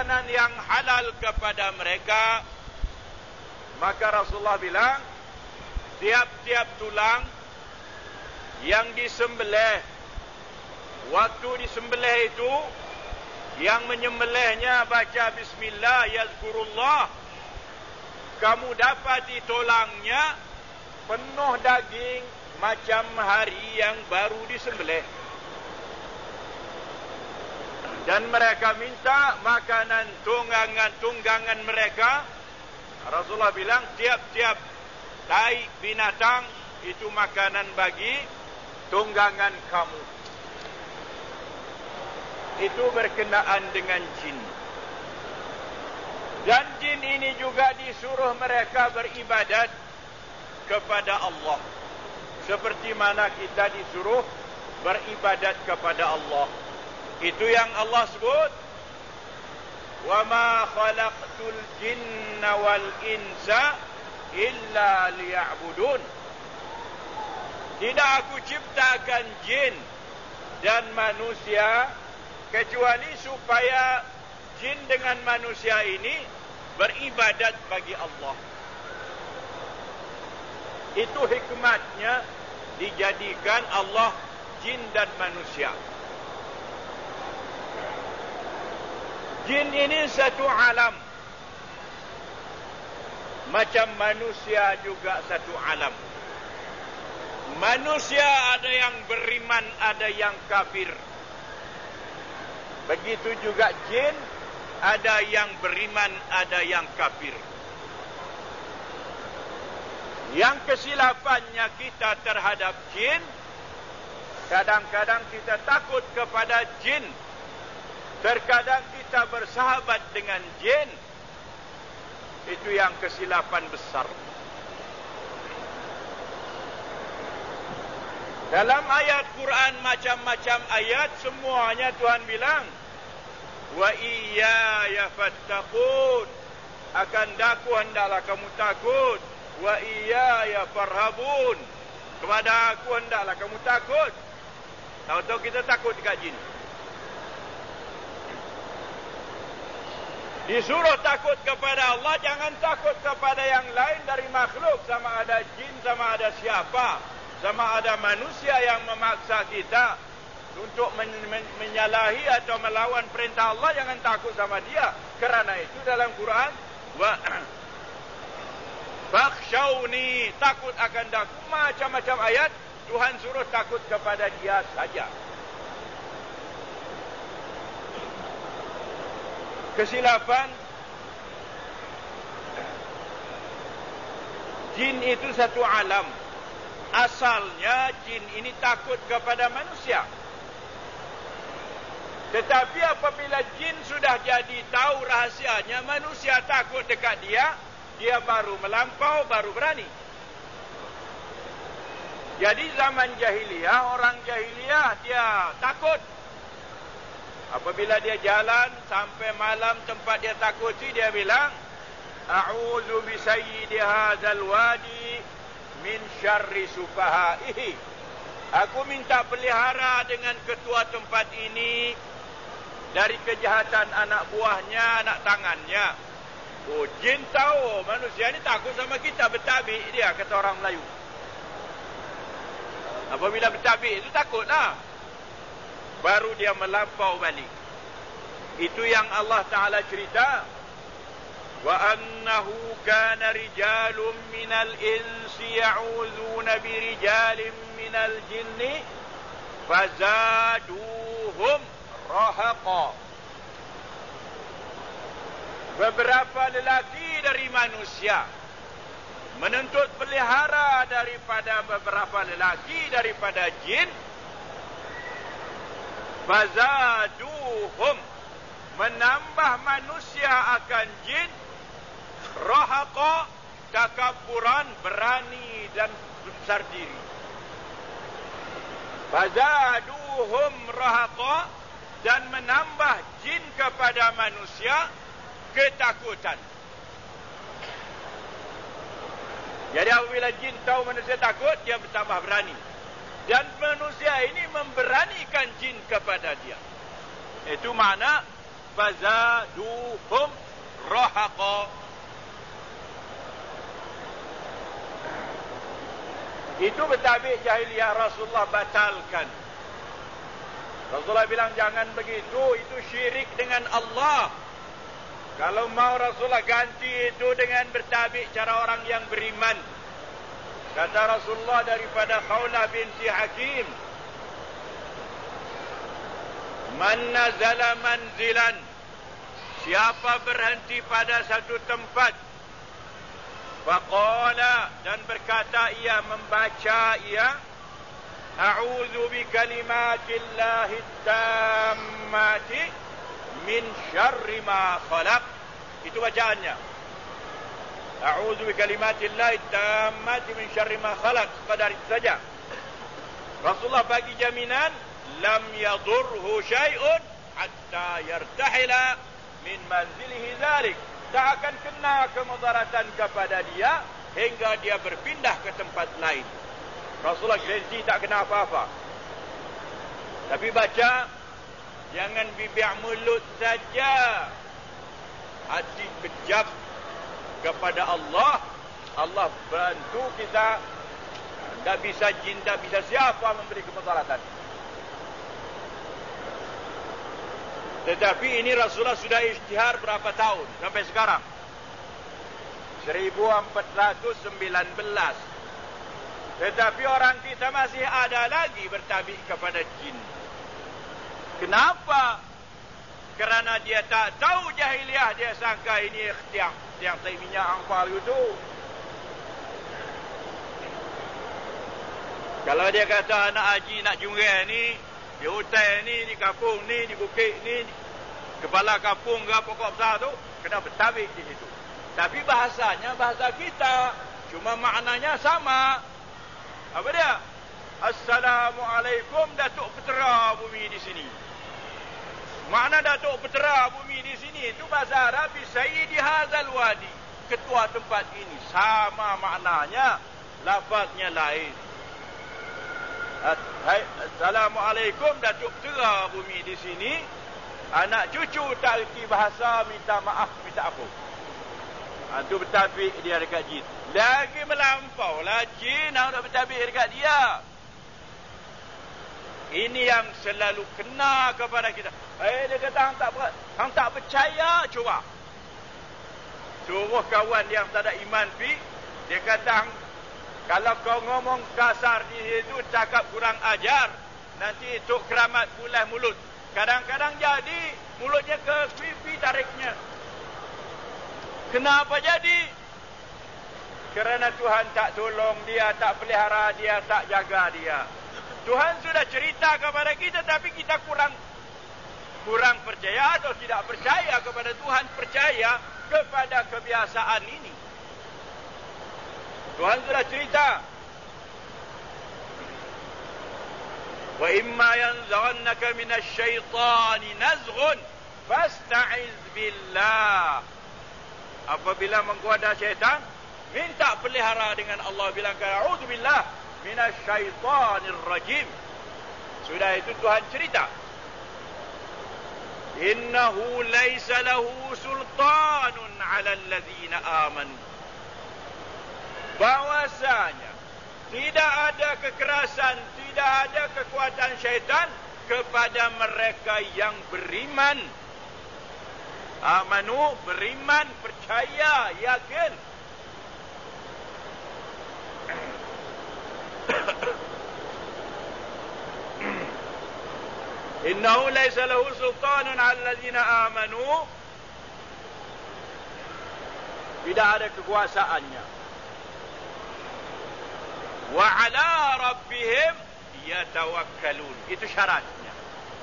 makanan yang halal kepada mereka. Maka Rasulullah bilang, tiap-tiap tulang yang disembelih, waktu disembelih itu, yang menyembelihnya baca bismillah, yazkurullah, kamu dapati tulangnya penuh daging macam hari yang baru disembelih. Dan mereka minta makanan tunggangan mereka. Rasulullah bilang, tiap-tiap tai binatang itu makanan bagi tunggangan kamu. Itu berkenaan dengan jin. Dan jin ini juga disuruh mereka beribadat kepada Allah, seperti mana kita disuruh beribadat kepada Allah. Itu yang Allah sebut, wa ma khalaqtul jinna wal insa illa liya'budun. Tidak aku ciptakan jin dan manusia kecuali supaya jin dengan manusia ini beribadat bagi Allah. Itu hikmatnya dijadikan Allah jin dan manusia. Jin ini satu alam, macam manusia juga satu alam. Manusia ada yang beriman, ada yang kafir. Begitu juga jin, ada yang beriman, ada yang kafir. Yang kesilapannya kita terhadap jin, kadang-kadang kita takut kepada jin, terkadang kita bersahabat dengan jin. Itu yang kesilapan besar. Dalam ayat Quran macam-macam ayat, semuanya Tuhan bilang, wa iyaya fattaqun, akan daku hendaklah kamu takut, wa iyaya farhabun, kepada aku hendaklah kamu takut. Tahu-tahu kita takut dekat jin. Disuruh takut kepada Allah, jangan takut kepada yang lain dari makhluk, sama ada jin, sama ada siapa, sama ada manusia yang memaksa kita untuk menyalahi atau melawan perintah Allah, jangan takut sama dia. Kerana itu dalam Quran, wa fakhshawni, takut akan daku, macam-macam ayat Tuhan suruh takut kepada dia saja. Kesilapan jin itu satu alam. Asalnya jin ini takut kepada manusia. Tetapi apabila jin sudah jadi tahu rahasianya, manusia takut dekat dia, dia baru melampau, baru berani. Jadi zaman jahiliyah, orang jahiliyah dia takut. Apabila dia jalan sampai malam tempat dia takuti, dia bilang, a'udzu bi sayyidi hadzal wadi min syarri sufahaihi. Aku minta pelihara dengan ketua tempat ini dari kejahatan anak buahnya, anak tangannya. Oh, jin tahu manusia ini takut sama kita, bertabik dia, kata orang Melayu. Apabila bertabik itu takutlah, baru dia melampau balik. Itu yang Allah Ta'ala cerita, wa annahu kana rijalun minal insi ya'udzuuna birijalin minal jinni fazaduhum rahaqa. Beberapa lelaki dari manusia menuntut pelihara daripada beberapa lelaki daripada jin. Fazaduhum, menambah manusia akan jin, rahaqa, takabburan, berani dan besar diri. Fazaduhum rahaqa, dan menambah jin kepada manusia ketakutan. Jadi apabila jin tahu manusia takut, dia bertambah berani. Dan manusia ini memberanikan jin kepada dia. Itu makna fazaduhum rahaqa. Itu bertabik jahiliyah, Rasulullah batalkan. Rasulullah bilang jangan begitu, itu syirik dengan Allah. Kalau mau Rasulullah ganti itu dengan bertabik cara orang yang beriman. Kata Rasulullah daripada Khawlah binti Hakim, man nazala manzilan, siapa berhenti pada satu tempat, faqala, dan berkata ia, membaca ia, a'udzu bikalimatillahi tammati min syarri ma khalaq. Itu bacaannya. A'udzu bikalimatillahi tammati min syarri ma khalaq. Sekadar itu saja. Rasulullah bagi jaminan, lam yadurhu syai'un hatta yartahila min manzilihi dzalik. Tak akan kena kemudaratan kepada dia hingga dia berpindah ke tempat lain. Rasulullah garanti tak kena apa-apa. Tapi baca, jangan bibir mulut saja. Hati kejam kepada Allah. Allah bantu kita. Tak bisa jin, tak bisa siapa memberi kemudaratan. Tetapi ini Rasulullah sudah ijtihad berapa tahun sampai sekarang? 1419. Tetapi orang kita masih ada lagi bertabik kepada jin. Kenapa? Kerana dia tak tahu jahiliyah, dia sangka ini ikhtiar. Yang tak minyak angpal itu. Kalau dia kata anak haji nak junggai ni, di hutan ni, di kampung ni, di bukit ni, kepala kampung ke pokok besar tu, kena bertabik di situ. Tapi bahasanya bahasa kita, cuma maknanya sama. Apa dia? Assalamualaikum Datuk Petera Bumi di sini. Makna Datuk Petera Bumi di sini itu bahasa Arab, Sayyidi Hadzal Wadi, ketua tempat ini. Sama maknanya, lafaznya lain. Assalamualaikum Datuk Petera Bumi di sini. Anak cucu tak erti bahasa, minta maaf, minta apa. Itu bertabik dia dekat jin. Lagi melampau lah jin nak bertabik dekat dia. Ini yang selalu kena kepada kita. Dia kata hang tak percaya, cuba. Suruh kawan yang tak ada iman pi, dia kata kalau kau ngomong kasar di situ, cakap kurang ajar, nanti itu keramat bulah mulut. Kadang-kadang jadi mulutnya ke pipi tariknya. Kenapa jadi? Kerana Tuhan tak tolong dia, tak pelihara dia, tak jaga dia. Tuhan sudah cerita kepada kita, tapi kita kurang percaya atau tidak percaya kepada Tuhan, percaya kepada kebiasaan ini. Tuhan sudah cerita. Wa imma yanzaghannaka minasy syaitani nazghun fasta'iz billah. Apabila menggoda syaitan, minta pelihara dengan Allah, bilang a'udzubillah minasy syaitanir rajim. Sudah itu Tuhan cerita. Innahu laisa lahu sultanun 'alal ladzina amanu. Bahwasanya tidak ada kekerasan, tidak ada kekuatan syaitan kepada mereka yang beriman. Amanu, beriman, percaya, yakin. Innahu laysa lahu sultanun 'ala allazina amanu. Tidak ada kekuasaannya. Wa 'ala rabbihim yatawakkalun. Itu syaratnya.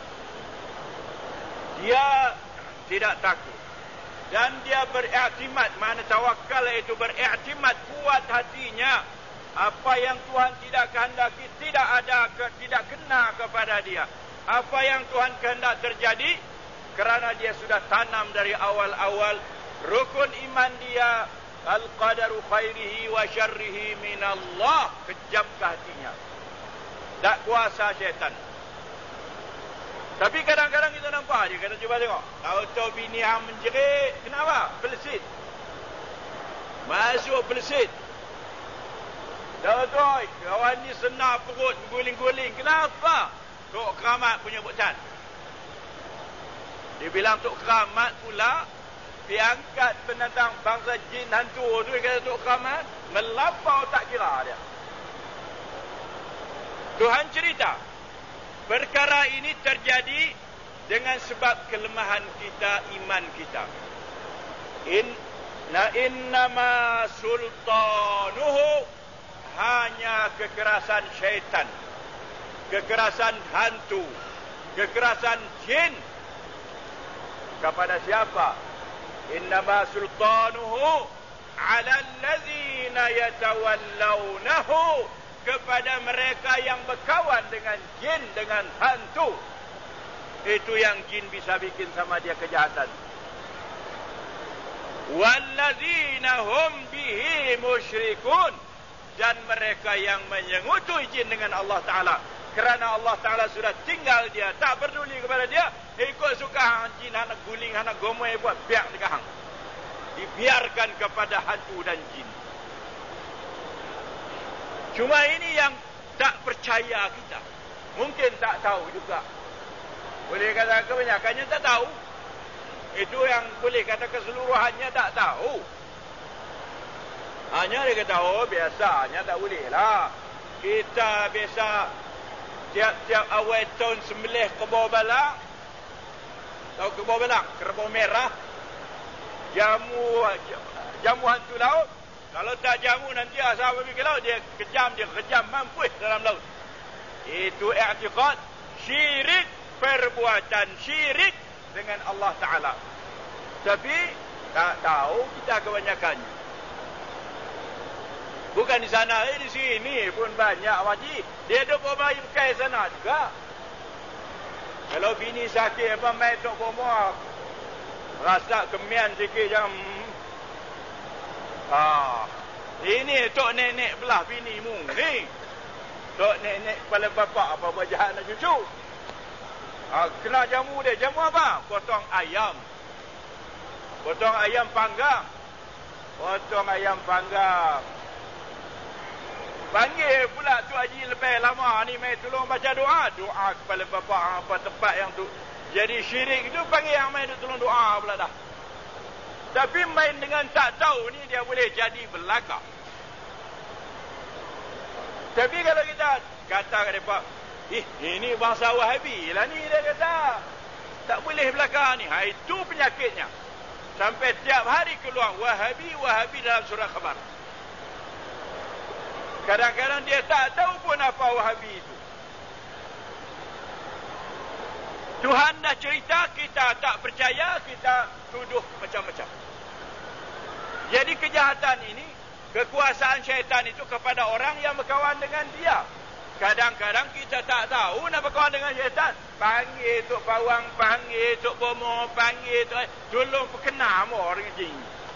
Dia tidak takut dan dia beriktimad. Mana tawakal itu beriktimad, kuat hatinya. Apa yang Tuhan tidak kehendaki tidak kena kepada dia. Apa yang Tuhan kehendak terjadi, kerana dia sudah tanam dari awal-awal rukun iman dia, al-qadaru khairihi wa syarrihi minallah. Kejam ke hatinya, tak kuasa syaitan. Tapi kadang-kadang kita nampak dia kata, cuba tengok. Tahu-tahu bini hang menjerit. Kenapa? Pelesit. Masuk pelesit. Tahu-tahu kawan ni senar perut, guling-guling. Kenapa? Tok Keramat punya bukcan. Dia bilang Tok Keramat pula, diangkat penentang bangsa jin hantu tu, dia kata Tok Keramat, melapau tak kira dia. Tuhan cerita, perkara ini terjadi dengan sebab kelemahan kita, iman kita. Innama sultanuhu, hanya kekerasan syaitan, kekerasan hantu, kekerasan jin. Kepada siapa? Innama sultanuhu ala allazina yatawallawnahu, kepada mereka yang berkawan dengan jin, dengan hantu. Itu yang jin bisa bikin sama dia kejahatan. Wallazina hum bihi musyrikun, dan mereka yang menyengutui jin dengan Allah Ta'ala. Kerana Allah Ta'ala sudah tinggal dia, tak peduli kepada dia, ikut suka hang jin, anak guling, anak gomoy buat, biar dekat hang. Dibiarkan kepada hantu dan jin. Cuma ini yang tak percaya kita. Mungkin tak tahu juga. Boleh kata kebanyakannya tak tahu. Itu yang boleh kata keseluruhannya tak tahu. Hanya dia kata, oh biasanya tak boleh lah. Kita biasa tiap-tiap awal tahun sembelih kerbau balang. Tahu kerbau balang? Kerbau merah. Jamu hantu laut. Kalau tak jamu nanti asal pergi ke laut, dia kejam mampus dalam laut. Itu i'tiqad syirik, perbuatan syirik dengan Allah Ta'ala. Tapi tak tahu kita kebanyakannya. Bukan di sana, di sini pun banyak wajib. Dia duk bermain bekai sana juga. Kalau bini sakit apa main duk bermain, rasa kemian sikit jam. Ini tok nenek belah binimu ni. Tok nenek kepala bapak apa buat jahat nak cucu. Kena jamu dia. Jamu apa? Potong ayam. Potong ayam panggang. Potong ayam panggang. Panggil pula tu Haji lebih lama ni mai tolong baca doa. Doa kepala bapak apa tempat yang tu jadi syirik itu, panggil yang mai tolong doa pula dah. Tapi main dengan tak tahu ni dia boleh jadi belaka. Tapi kalau kita kata kepada mereka, ini bangsa Wahabi lah ni, dia kata tak boleh belaka ni. Itu penyakitnya. Sampai tiap hari keluar Wahabi dalam surah khabar. Kadang-kadang dia tak tahu pun apa Wahabi itu. Tuhan dah cerita, kita tak percaya, kita tuduh macam-macam. Jadi kejahatan ini, kekuasaan syaitan itu kepada orang yang berkawan dengan dia. Kadang-kadang kita tak tahu nak berkawan dengan syaitan. Panggil Tok Pawang, panggil Tok Bomo, panggil Tok, tolong perkenal orang jin.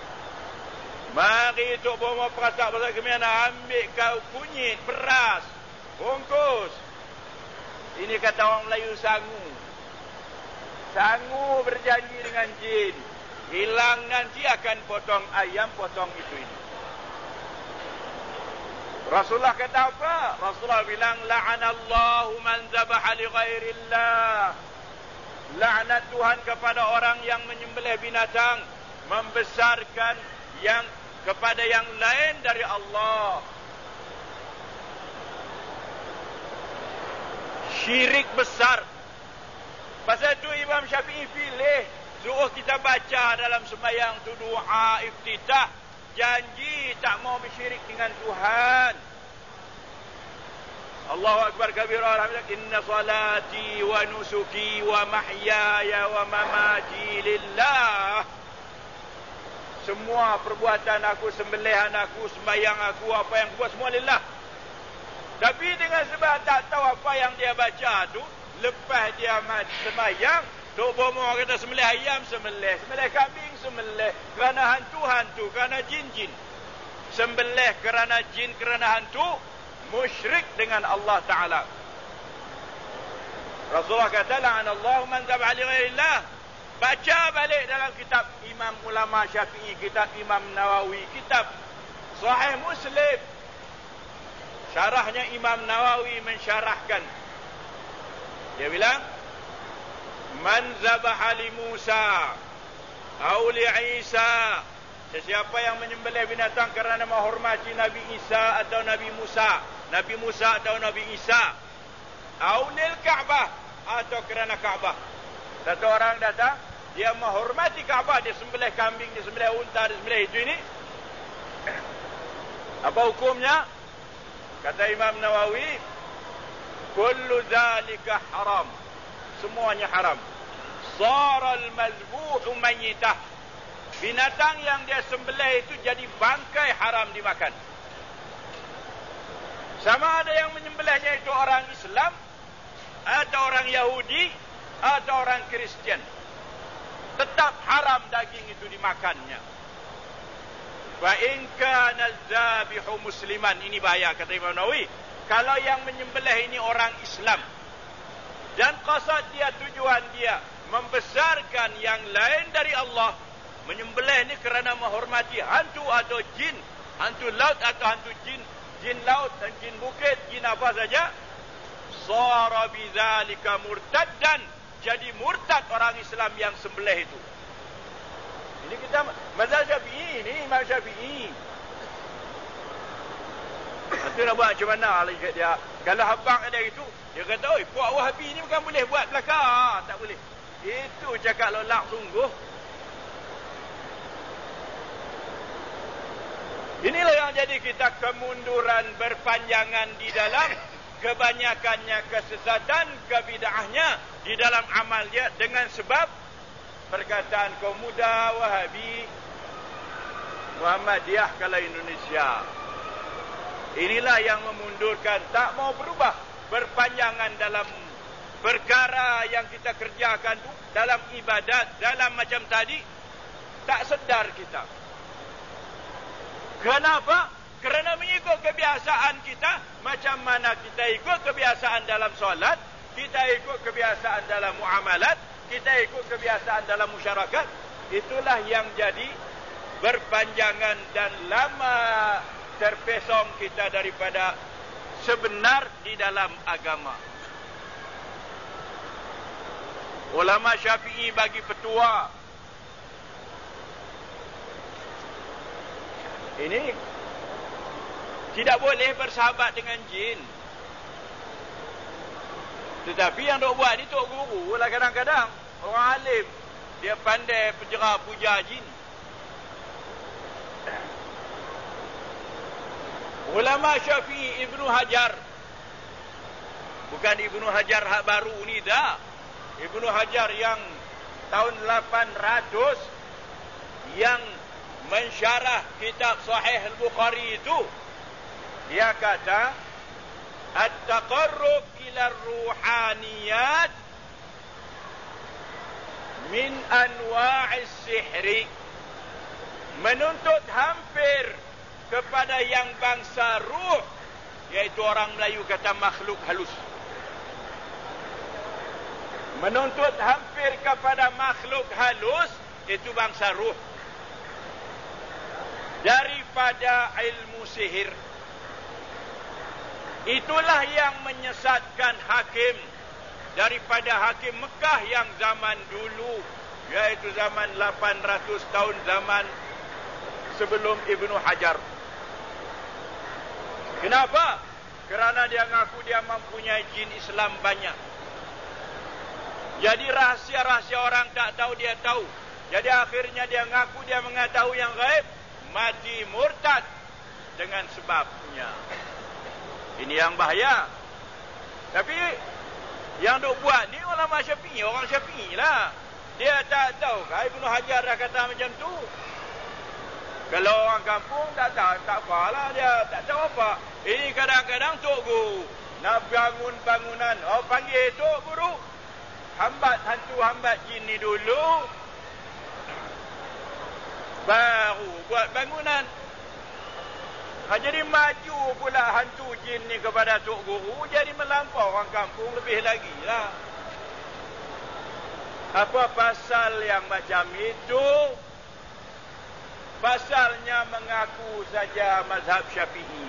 Mari Tok Bomo perasak-perasak kemiana, ambil kau kunyit, beras, bungkus. Ini kata orang Melayu sangu. Sangu berjanji dengan jin. Hilang nanti akan potong ayam, potong itu ini. Rasulullah kata apa? Rasulullah bilang, la'anallahu man zabaha li ghairillah. Laknat Tuhan kepada orang yang menyembelih binatang, membesarkan yang kepada yang lain dari Allah. Syirik besar. Pasal itu Imam Syafi'i pilih suruh kita baca dalam sembahyang tu doa iftitah, janji tak mau bersyirik dengan Tuhan. Allahu akbar kabira, alhamdulillah, inna salati wa nusuki wa mahyaya wa mamati lillah. Semua perbuatan aku, sembelihan aku, sembahyang aku, apa yang aku buat semua lillah. Tapi dengan sebab tak tahu apa yang dia baca tu, lepas dia sembahyang, Tok Bomo kata sembelih ayam, sembelih kambing, sembelih kerana hantu-hantu, kerana jin-jin. Sembelih kerana jin, kerana hantu, musyrik dengan Allah Ta'ala. Rasulullah kata, la'anallahu man zab'a li ghairillah. Baca balik dalam kitab Imam Ulama Syafi'i, kitab Imam Nawawi, kitab Sahih Muslim. Syarahnya Imam Nawawi mensyarahkan. Dia bilang, man zabaha li Musa au li Isa, sesiapa yang menyembelih binatang kerana menghormati Nabi Isa atau Nabi Musa, Nabi Musa atau Nabi Isa, au lil Ka'bah, atau kerana Ka'bah. Satu orang datang, dia menghormati Ka'bah, dia sembelih kambing, dia sembelih unta, dia sembelih itu ini. Apa hukumnya? Kata Imam Nawawi, kullu zalika haram. Semuanya haram. Saral mazbuhu mayyitah. Binatang yang dia sembelih itu jadi bangkai, haram dimakan. Sama ada yang menyembelihnya itu orang Islam, atau orang Yahudi, atau orang Kristian, tetap haram daging itu dimakannya. Fa in kana az-zabihu musliman, ini bahaya kata Imam Nawawi. Kalau yang menyembelih ini orang Islam, dan qasad dia, tujuan dia membesarkan yang lain dari Allah, menyembelih ini kerana menghormati hantu atau jin, hantu laut atau hantu jin, jin laut dan jin bukit, jin apa saja, sara bidzalika murtaddan, jadi murtad orang Islam yang sembelih itu. Ini kita mazhab Syafi'i, ini Imam Syafi'i. Nanti nak buat macam mana dia? Kalau habang ada itu, dia kata, oi, puak Wahabi ni bukan boleh buat belakang. Tak boleh. Itu cakap lolak sungguh. Inilah yang jadi kita kemunduran berpanjangan di dalam kebanyakannya kesesatan, kebid'ahnya di dalam amal dia dengan sebab perkataan kaum muda Wahabi, Muhammadiyah kalau Indonesia. Inilah yang memundurkan, tak mau berubah, berpanjangan dalam perkara yang kita kerjakan tu, dalam ibadat, dalam macam tadi, tak sedar kita. Kenapa? Kerana mengikut kebiasaan kita, macam mana kita ikut kebiasaan dalam solat, kita ikut kebiasaan dalam muamalat, kita ikut kebiasaan dalam masyarakat. Itulah yang jadi berpanjangan dan lama terpesong kita daripada sebenar di dalam agama. Ulama Syafi'i bagi petua, ini tidak boleh bersahabat dengan jin. Tetapi yang dok buat ni tok guru lah, kadang-kadang orang alim, dia pandai penjera puja jin. Ulama Syafi'i, Ibnu Hajar, bukan Ibnu Hajar hak baru ni dah. Ibnu Hajar yang tahun 800 yang mensyarah kitab Sahih Al-Bukhari itu, dia kata at-taqarrub ila ruhaniyat min anwa'is sihri, menuntut hampir kepada yang bangsa ruh, iaitu orang Melayu kata makhluk halus. Menuntut hampir kepada makhluk halus, itu bangsa ruh, daripada ilmu sihir. Itulah yang menyesatkan hakim daripada hakim Mekah yang zaman dulu, iaitu zaman 800 tahun zaman sebelum Ibnu Hajar. Kenapa? Kerana dia ngaku dia mempunyai jin Islam banyak. Jadi rahsia-rahsia orang tak tahu dia tahu. Jadi akhirnya dia ngaku dia mengetahui yang gaib, mati murtad dengan sebabnya. Ini yang bahaya. Tapi yang duk buat ni ulama Syafi'i, orang Syafi'i lah. Dia tak tahu kan Ibnu Hajar dah kata macam tu. Kalau orang kampung tak tahu, tak apalah, dia tak tahu apa. Ini kadang-kadang Tok Guru nak bangun bangunan, oh panggil Tok Guru, hambat hantu hambat jin ni dulu, baru buat bangunan. Jadi maju pula hantu jin ni kepada Tok Guru, jadi melampau orang kampung lebih lagi lah. Apa pasal yang macam itu? Pasalnya mengaku saja mazhab Syafi'i.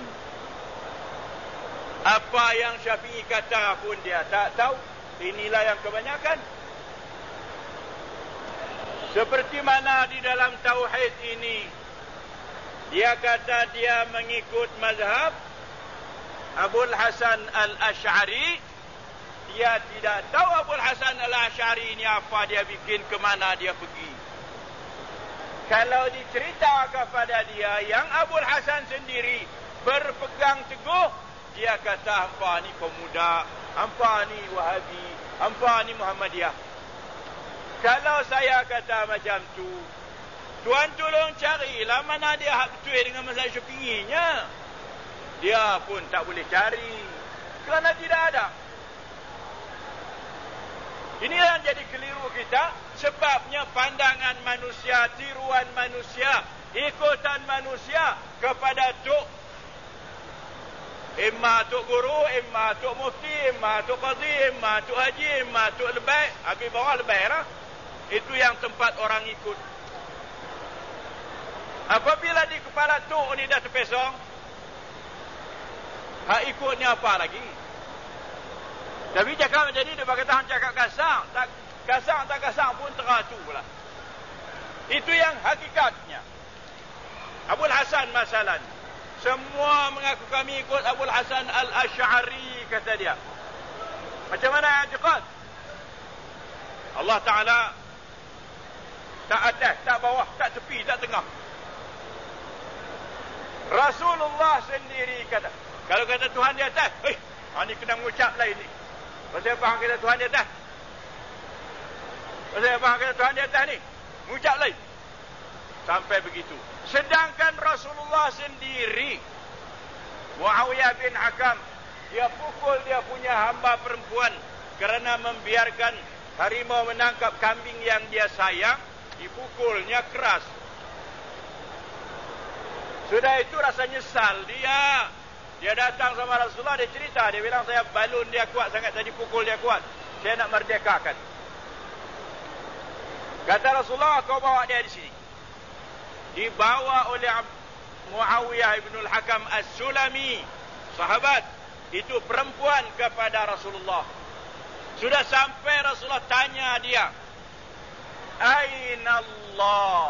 Apa yang Syafi'i kata pun dia tak tahu. Inilah yang kebanyakan. Seperti mana di dalam tauhid ini, dia kata dia mengikut mazhab Abul Hasan Al-Ash'ari. Dia tidak tahu Abul Hasan Al-Ash'ari ini apa dia bikin, ke mana dia pergi. Kalau dicerita kepada dia yang Abul Hasan sendiri berpegang teguh, dia kata hampa ni pemuda, hampa ni Wahabi, hampa ni Muhammadiyah. Kalau saya kata macam tu, tuan tolong carilah mana dia hak betul dengan mazhab Syafi'inya. Dia pun tak boleh cari kerana tidak ada. Ini yang jadi keliru kita. Sebabnya pandangan manusia, tiruan manusia, ikutan manusia kepada tok. Imma tok guru, imma tok mufti, imma tok qadhi, imma tok haji, imma tok lebay. Habis bawah lebay lah. Itu yang tempat orang ikut. Apabila di kepala tok ni dah terpesong, hak ikutnya apa lagi? Tapi cakap macam ni, dia berkata cakap kasar. Tak kasar pun teratu pula. Itu yang hakikatnya. Abul Hasan masalah ni. Semua mengaku kami ikut Abul Hasan Al-Ash'ari, kata dia. Macam mana i'tiqad? Allah Ta'ala tak atas, tak bawah, tak tepi, tak tengah. Rasulullah sendiri kata, kalau kata Tuhan di atas, ni kena mengucap lain ni. Pasal faham kata Tuhan di atas. Pasal faham kata Tuhan di atas ni, mengucap lain. Sampai begitu. Sedangkan Rasulullah sendiri, Muawiyah bin Hakam, dia pukul dia punya hamba perempuan kerana membiarkan harimau menangkap kambing yang dia sayang. Dipukulnya keras. Sudah itu rasa nyesal dia. Dia datang sama Rasulullah, dia cerita, dia bilang saya balun dia kuat sangat, tadi pukul dia kuat, saya nak merdekakan. Kata Rasulullah, kau bawa dia di sini. Dibawa oleh Muawiyah ibn al-Hakam As-Sulami, sahabat, itu perempuan, kepada Rasulullah. Sudah sampai Rasulullah tanya dia, Aina Allah?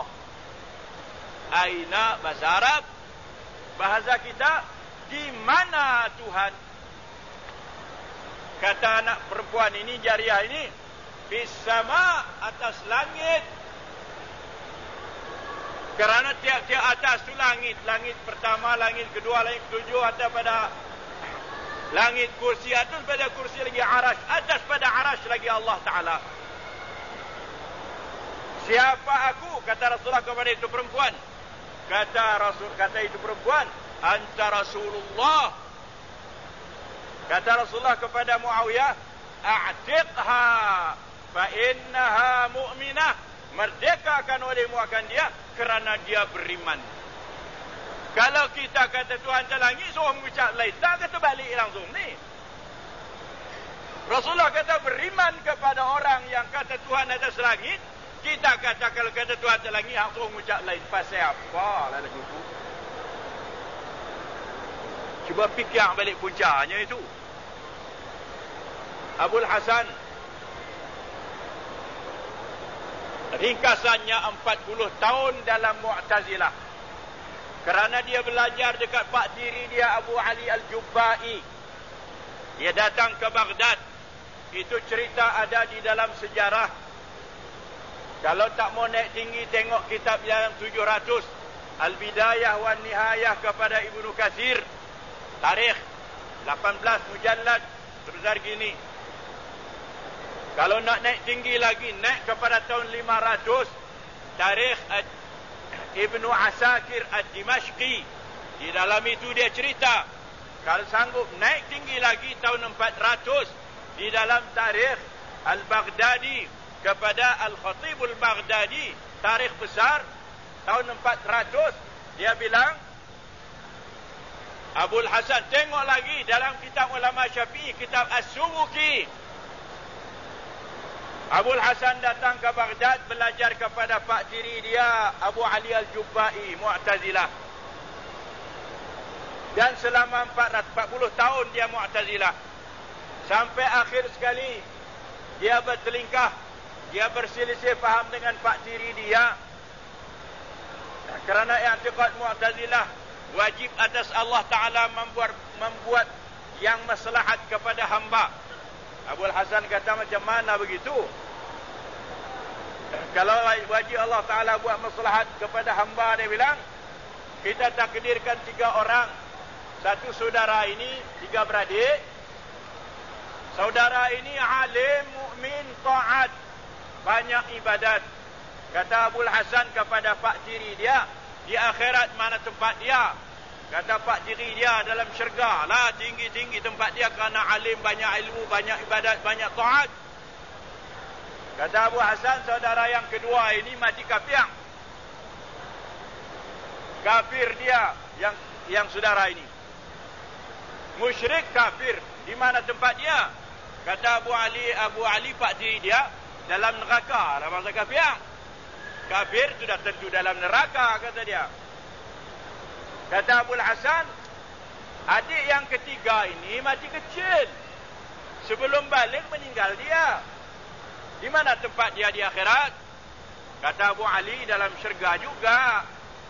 Aina bahasa Arab, bahasa kita, di mana Tuhan? Kata anak perempuan ini, jariah ini, fis sama, atas langit. Kerana tiap-tiap atas tu langit. Langit pertama, langit kedua, langit ketujuh, atas pada langit kursi, atas pada kursi lagi arash, atas pada arash lagi Allah Ta'ala. Siapa aku? Kata Rasulullah kepada itu perempuan. Kata itu perempuan, anta Rasulullah. Kata Rasulullah kepada Muawiyah, a'tiqha fa innaha mu'minah. Merdekakan olehmu akan dia kerana dia beriman. Kalau kita kata Tuhan atas langit, suruh mengucap lain, tak kata balik langsung ni. Rasulullah kata beriman kepada orang yang kata Tuhan atas langit. Kita kata kalau kata Tuhan atas langit, suruh mengucap lain. Pasal apa lah lagu tu? Cuba fikir balik puncanya itu. Abul Hasan, ringkasannya 40 tahun dalam Mu'tazilah. Kerana dia belajar dekat pak tiri dia, Abu Ali Al-Jubba'i. Dia datang ke Baghdad. Itu cerita ada di dalam sejarah. Kalau tak mau naik tinggi, tengok kitab yang 700. Al-Bidayah wan Nihayah kepada Ibnu Katsir. Tarikh 18 mujallad. Sebesar gini. Kalau nak naik tinggi lagi, naik kepada tahun 500. Tarikh Ibnu Asakir Ad-Dimashqi. Di dalam itu dia cerita. Kalau sanggup naik tinggi lagi, tahun 400. Di dalam tarikh Al-Baghdadi kepada Al-Khatib Al-Baghdadi, tarikh besar, tahun 400, dia bilang, Abul Hasan, tengok lagi dalam kitab ulama Syafi'i, kitab As-Subuki. Abul Hasan datang ke Baghdad belajar kepada pak tiri dia Abu Ali Al-Jubba'i, Mu'tazilah. Dan selama 440 tahun dia Mu'tazilah. Sampai akhir sekali dia bertelingkah, dia berselisih faham dengan pak tiri dia. Kerana i'tiqad Mu'tazilah wajib atas Allah Ta'ala membuat yang maslahat kepada hamba. Abul Hasan kata, macam mana begitu? Kalau wajib Allah Ta'ala buat maslahat kepada hamba, dia bilang, kita takdirkan 3 orang. Satu saudara ini, 3 beradik. Saudara ini alim, mukmin, taat, banyak ibadat. Kata Abul Hasan kepada pak tiri dia, di akhirat mana tempat dia? Kata pak tiri dia, dalam syurga lah, tinggi-tinggi tempat dia kerana alim, banyak ilmu, banyak ibadat, banyak taat. Kata Abu Hasan, saudara yang kedua ini mati kafir. Kafir dia yang saudara ini. Musyrik kafir. Di mana tempat dia? Kata Abu Ali pak tiri dia, dalam neraka. Ada masa kafir. Kafir sudah tentu dalam neraka, kata dia. Kata Abul Hasan, adik yang ketiga ini mati kecil. Sebelum balik meninggal dia. Di mana tempat dia di akhirat? Kata Abu Ali, dalam syurga juga.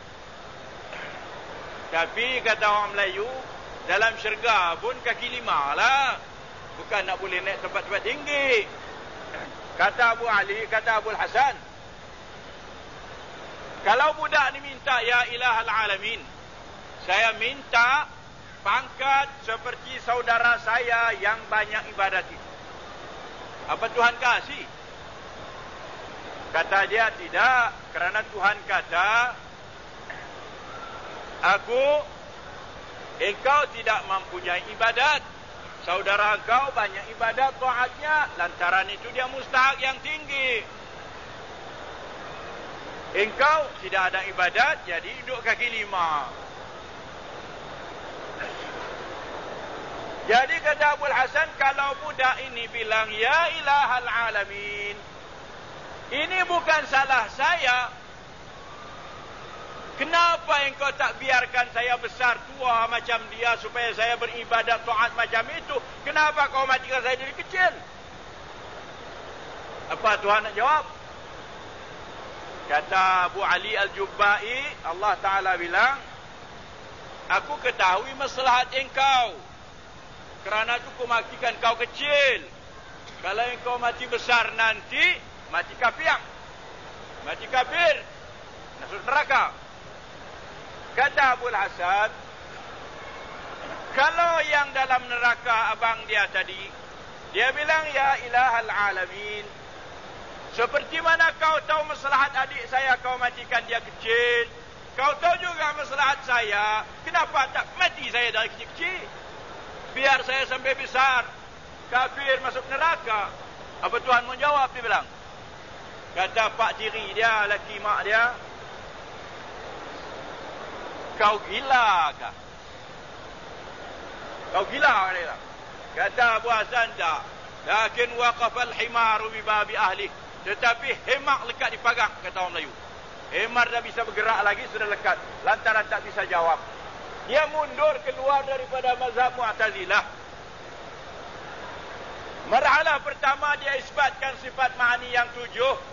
Tapi kata orang Melayu, dalam syurga pun kaki 5 lah. Bukan nak boleh naik tempat-tempat tinggi. Kata Abu Ali, kata Abul Hasan, kalau budak ni minta, ya ilahal alamin, saya minta pangkat seperti saudara saya yang banyak ibadat itu. Apa Tuhan kasih? Kata dia, tidak. Kerana Tuhan kata, engkau tidak mempunyai ibadat. Saudara engkau banyak ibadat taatnya. Lantaran itu dia mustahak yang tinggi. Engkau tidak ada ibadat, jadi duduk kaki 5. Jadi kata Abul Hasan, kalau budak ini bilang, ya ilahal alamin, ini bukan salah saya. Kenapa engkau tak biarkan saya besar tua macam dia, supaya saya beribadat taat macam itu? Kenapa kau matikan saya dari kecil? Apa Tuhan nak jawab? Kata Abu Ali Al-Jubba'i, Allah Ta'ala bilang, aku ketahui maslahat engkau. Kerana itu ku matikan kau kecil. Kalau engkau mati besar nanti, mati kafir. Mati kafir. Masuk neraka. Kata Abul Hasan, kalau yang dalam neraka abang dia tadi, dia bilang, ya ilahal alamin, seperti mana kau tahu maslahat adik saya, kau matikan dia kecil. Kau tahu juga maslahat saya, kenapa tak mati saya dari kecil-kecil? Biar saya sampai besar, kafir masuk neraka. Apa Tuhan mau jawab? Dia bilang. Kata pak tiri dia, laki mak dia, kau gila kah? Kau gila, dia. Kata Abu Hasan, tak. Lakin waqafal himaru bibabi ahli. Tetapi hemak lekat di pagar, kata orang Melayu. Hemar dah bisa bergerak lagi, sudah lekat. Lantaran tak bisa jawab. Dia mundur keluar daripada mazhab Mu'tazilah. Marhalah pertama, dia isbatkan sifat ma'ani yang 7.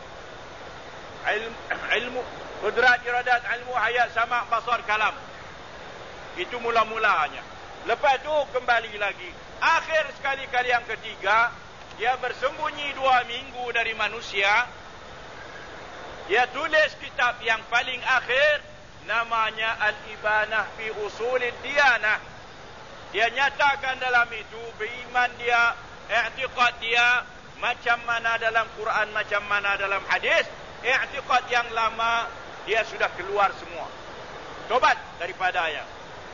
Ilmu, qudrat, iradat, ilmu, hayat, sama, basar, kalam. Itu mula-mulanya. Lepas tu kembali lagi. Akhir sekali-kali yang ketiga, dia bersembunyi 2 minggu dari manusia. Dia tulis kitab yang paling akhir, namanya Al-Ibanah fi Usulid Diyanah. Dia nyatakan dalam itu beriman dia, i'tiqad dia, macam mana dalam Quran, macam mana dalam hadis. I'tiqad yang lama dia sudah keluar semua, tobat daripadanya.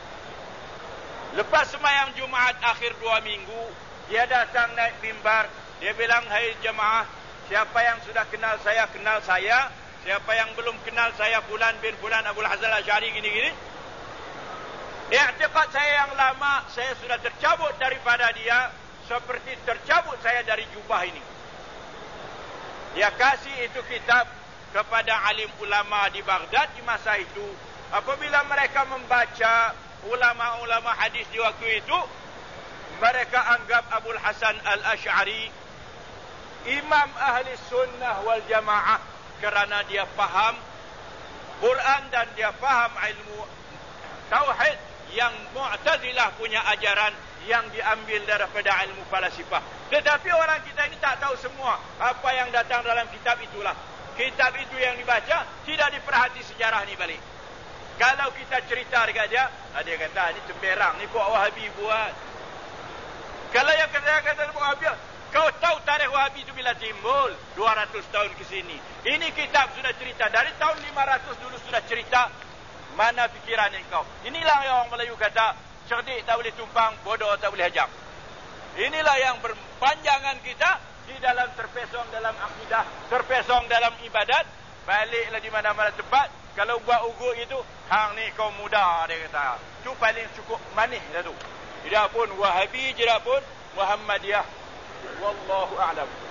Lepas sembahyang Jumaat akhir 2 minggu, dia datang naik mimbar. Dia bilang, hai jemaah, siapa yang sudah kenal saya, kenal saya. Siapa yang belum kenal saya, Fulan bin Fulan Abul Hasan Al-Asy'ari, gini-gini. I'tiqad saya yang lama, saya sudah tercabut daripada dia, seperti tercabut saya dari jubah ini. Dia kasih itu kitab kepada alim ulama di Baghdad di masa itu. Apabila mereka membaca ulama-ulama hadis di waktu itu, mereka anggap Abul Hasan Al-Asy'ari imam ahli sunnah wal jamaah kerana dia faham Quran dan dia faham ilmu tauhid yang Mu'tazilah punya ajaran yang diambil daripada ilmu falasifah. Tetapi orang kita ini tak tahu semua apa yang datang dalam kitab itulah. Kitab itu yang dibaca, tidak diperhati sejarah ni balik. Kalau kita cerita dekat dia, dia kata ni temberang, ni buat Wahabi buat. Kalau yang kata Wahabi, kau tahu tarikh Wahabi itu bila timbul 200 tahun ke sini. Ini kitab sudah cerita dari tahun 500 dulu sudah cerita. Mana fikiran kau? Inilah yang orang Melayu kata, cerdik tak boleh tumpang, bodoh tak boleh hajam. Inilah yang berpanjangan kita di dalam terpesong dalam akidah, terpesong dalam ibadat. Baliklah di mana-mana tempat. Kalau buat ugut itu, hang ni kau muda, dia kata. Itu paling cukup manis dah tu. Tidak pun Wahabi, tidak pun Muhammadiyah. Wallahu a'lam.